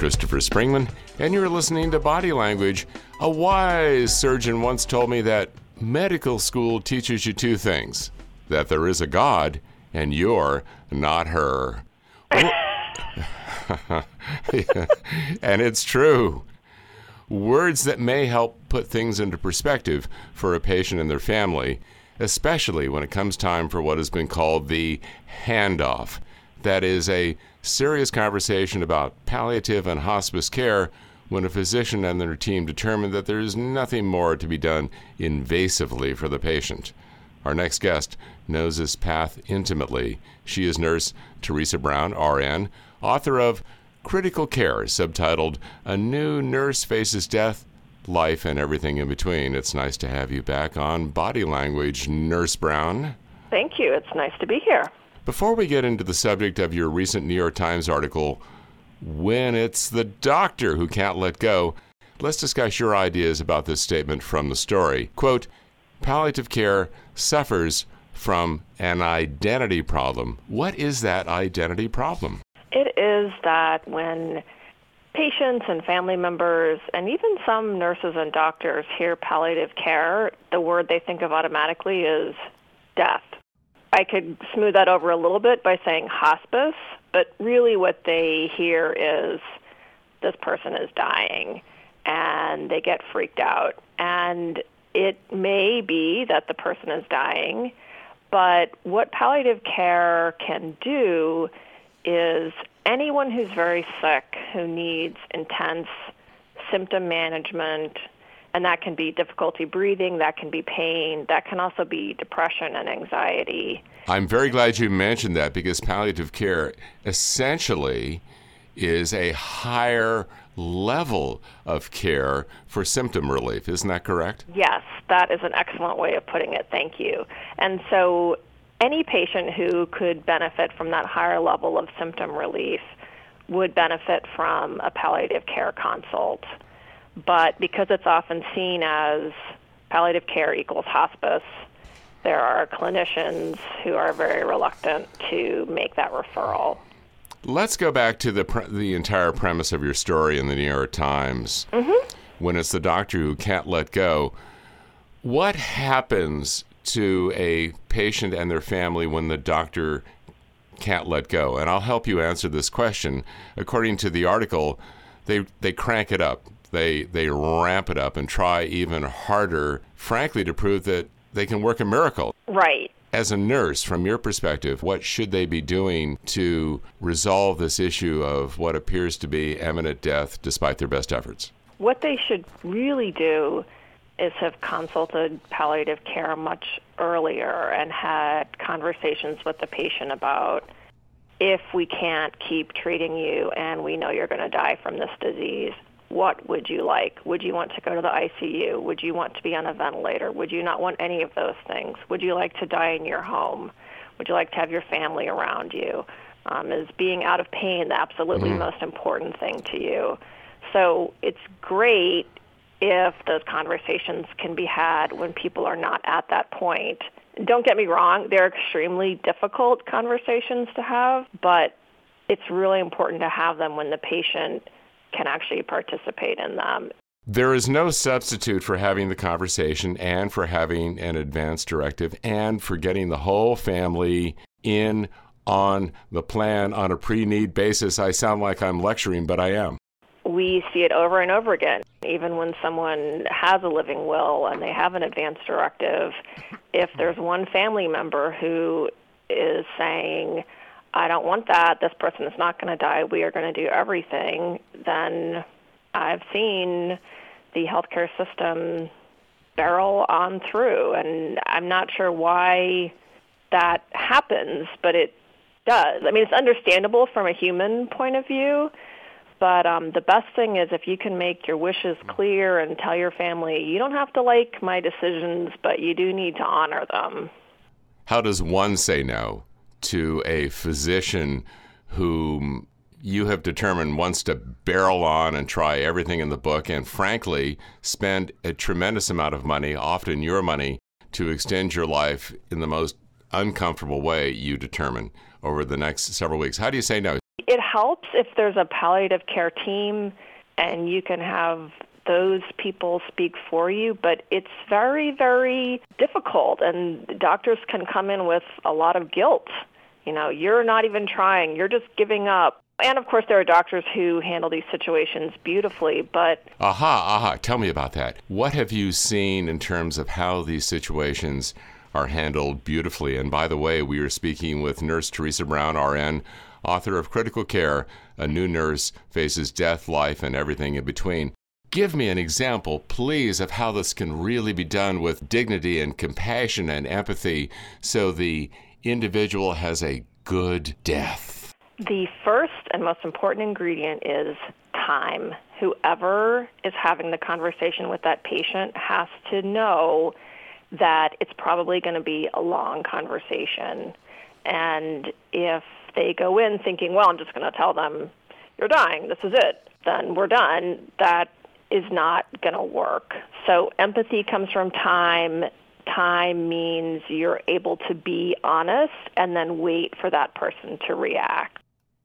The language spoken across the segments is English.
Christopher Springman, and you're listening to Body Language. A wise surgeon once told me that medical school teaches you two things: that there is a God, and you're not her. And it's true. Words that may help put things into perspective for a patient and their family, especially when it comes time for what has been called the handoff. That is a serious conversation about palliative and hospice care when a physician and their team determine that there is nothing more to be done invasively for the patient. Our next guest knows this path intimately. She is Nurse Teresa Brown, RN, author of Critical Care, subtitled A New Nurse Faces Death, Life, and Everything in Between. It's nice to have you back on Body Language, Nurse Brown. Thank you. It's nice to be here. Before we get into the subject of your recent New York Times article, When It's the Doctor Who Can't Let Go, let's discuss your ideas about this statement from the story. Quote, palliative care suffers from an identity problem. What is that identity problem? It is that when patients and family members, and even some nurses and doctors, hear palliative care, the word they think of automatically is death. I could smooth that over a little bit by saying hospice, but really what they hear is this person is dying, and they get freaked out. And it may be that the person is dying, but what palliative care can do is anyone who's very sick, who needs intense symptom management, and that can be difficulty breathing, that can be pain, that can also be depression and anxiety. I'm very glad you mentioned that, because palliative care essentially is a higher level of care for symptom relief. Isn't that correct? Yes, that is an excellent way of putting it. Thank you. And so any patient who could benefit from that higher level of symptom relief would benefit from a palliative care consult. But because it's often seen as palliative care equals hospice, there are clinicians who are very reluctant to make that referral. Let's go back to the entire premise of your story in the New York Times. Mm-hmm. When it's the doctor who can't let go. What happens to a patient and their family when the doctor can't let go? And I'll help you answer this question. According to the article, they crank it up. They ramp it up and try even harder, frankly, to prove that they can work a miracle. Right. As a nurse, from your perspective, what should they be doing to resolve this issue of what appears to be imminent death despite their best efforts? What they should really do is have consulted palliative care much earlier and had conversations with the patient about, if we can't keep treating you and we know you're going to die from this disease, what would you like? Would you want to go to the ICU? Would you want to be on a ventilator? Would you not want any of those things? Would you like to die in your home? Would you like to have your family around you? Is being out of pain the absolutely most important thing to you? So it's great if those conversations can be had when people are not at that point. Don't get me wrong, they're extremely difficult conversations to have, but it's really important to have them when the patient can actually participate in them. There is no substitute for having the conversation and for having an advance directive and for getting the whole family in on the plan on a pre-need basis. I sound like I'm lecturing, but I am. We see it over and over again. Even when someone has a living will and they have an advance directive, if there's one family member who is saying, I don't want that, this person is not going to die, we are going to do everything, then I've seen the healthcare system barrel on through. And I'm not sure why that happens, but it does. I mean, it's understandable from a human point of view, but the best thing is if you can make your wishes clear and tell your family, you don't have to like my decisions, but you do need to honor them. How does one say no to a physician whom you have determined wants to barrel on and try everything in the book and, frankly, spend a tremendous amount of money, often your money, to extend your life in the most uncomfortable way you determine over the next several weeks? How do you say no? It helps if there's a palliative care team and you can have those people speak for you, but it's very, very difficult, and doctors can come in with a lot of guilt. You're not even trying, you're just giving up. And of course, there are doctors who handle these situations beautifully, but... Tell me about that. What have you seen in terms of how these situations are handled beautifully? And by the way, we are speaking with Nurse Teresa Brown, RN, author of Critical Care, A New Nurse Faces Death, Life, and Everything in Between. Give me an example, please, of how this can really be done with dignity and compassion and empathy so the individual has a good death. The first and most important ingredient is time. Whoever is having the conversation with that patient has to know that it's probably going to be a long conversation. And if they go in thinking, well, I'm just going to tell them, you're dying, this is it, then we're done, that is not going to work. So empathy comes from time. Time means you're able to be honest and then wait for that person to react.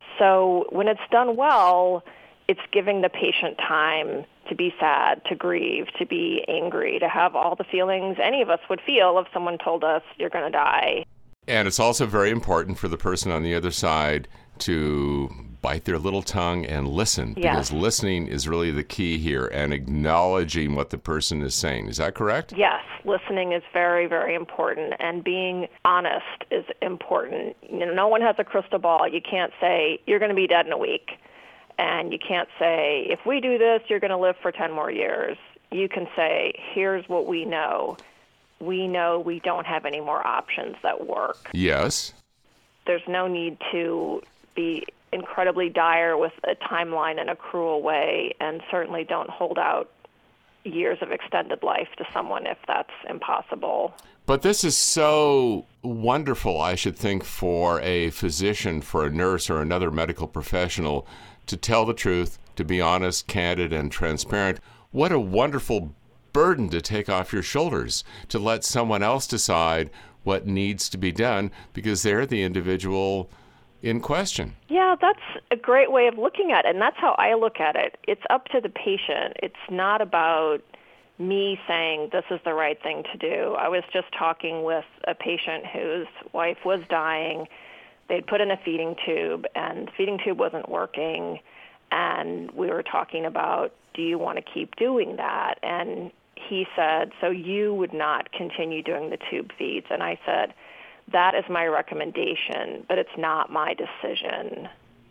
So when it's done well, it's giving the patient time to be sad, to grieve, to be angry, to have all the feelings any of us would feel if someone told us you're going to die. And it's also very important for the person on the other side to bite their little tongue and listen, because listening is really the key here, and acknowledging what the person is saying. Is that correct? Yes, listening is very, very important, and being honest is important. No one has a crystal ball. You can't say, you're going to be dead in a week, and you can't say, if we do this, you're going to live for 10 more years. You can say, here's what we know. We know we don't have any more options that work. Yes. There's no need to be incredibly dire with a timeline in a cruel way, and certainly don't hold out years of extended life to someone if that's impossible. But this is so wonderful, I should think, for a physician, for a nurse, or another medical professional to tell the truth, to be honest, candid, and transparent. What a wonderful burden to take off your shoulders, to let someone else decide what needs to be done because they're the individual in question. Yeah, that's a great way of looking at it, and that's how I look at it. It's up to the patient. It's not about me saying this is the right thing to do. I was just talking with a patient whose wife was dying. They'd put in a feeding tube, and the feeding tube wasn't working, and we were talking about, do you want to keep doing that? And he said, so you would not continue doing the tube feeds? And I said, that is my recommendation, but it's not my decision.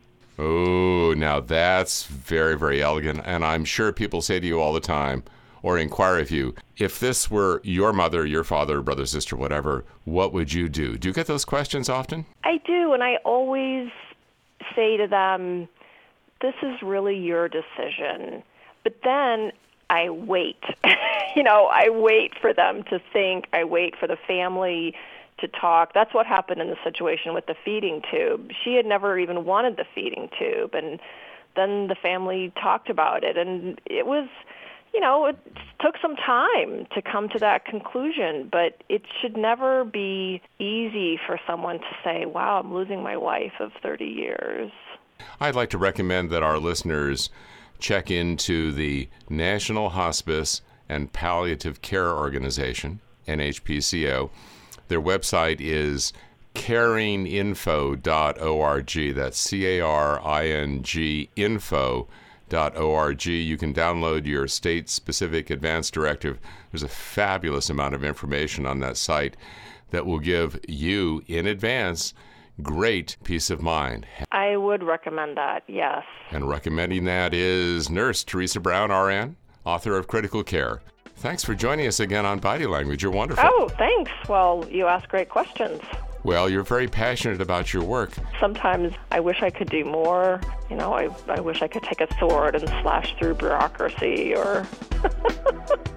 Oh, now that's very, very elegant. And I'm sure people say to you all the time, or inquire of you, if this were your mother, your father, brother, sister, whatever, what would you do? Do you get those questions often? I do, and I always say to them, this is really your decision. But then I wait. I wait for them to think. I wait for the family to talk. That's what happened in the situation with the feeding tube. She had never even wanted the feeding tube, and then the family talked about it, and it was, it took some time to come to that conclusion, but it should never be easy for someone to say, wow, I'm losing my wife of 30 years. I'd like to recommend that our listeners check into the National Hospice and Palliative Care Organization, NHPCO. Their website is caringinfo.org. That's CARING info.org. You can download your state-specific advance directive. There's a fabulous amount of information on that site that will give you, in advance, great peace of mind. I would recommend that, yes. And recommending that is Nurse Teresa Brown, RN, author of Critical Care. Thanks for joining us again on Body Language. You're wonderful. Oh, thanks. Well, you ask great questions. Well, you're very passionate about your work. Sometimes I wish I could do more. I wish I could take a sword and slash through bureaucracy or...